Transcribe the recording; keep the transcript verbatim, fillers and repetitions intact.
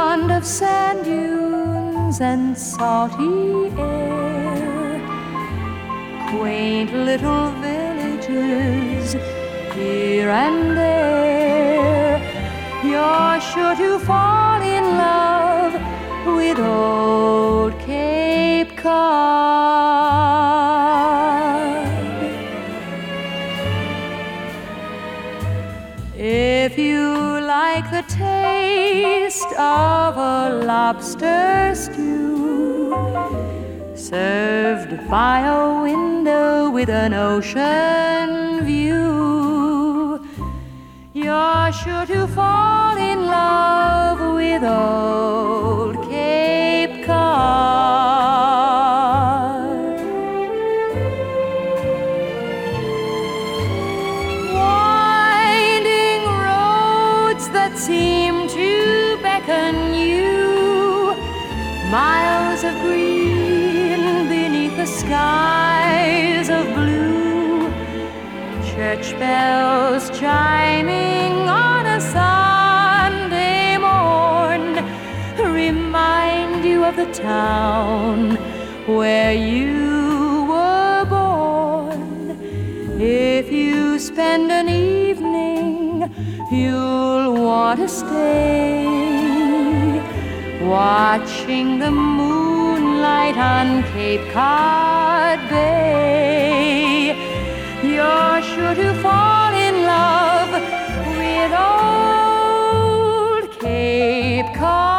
fond of sand dunes and salty air, quaint little villages here and there. You're sure to fall in love with old Cape Cod. If you like the taste of a lobster stew, served by a window with an ocean view, you're sure to fall in love with old Cape Cod. Winding roads that seem to beckon you, miles of green beneath the skies of blue, church bells chiming on a Sunday morn remind you of the town where you were born. If you spend an evening, you'll want to stay, watching the moonlight on Cape Cod Bay. You're sure to fall in love with old Cape Cod.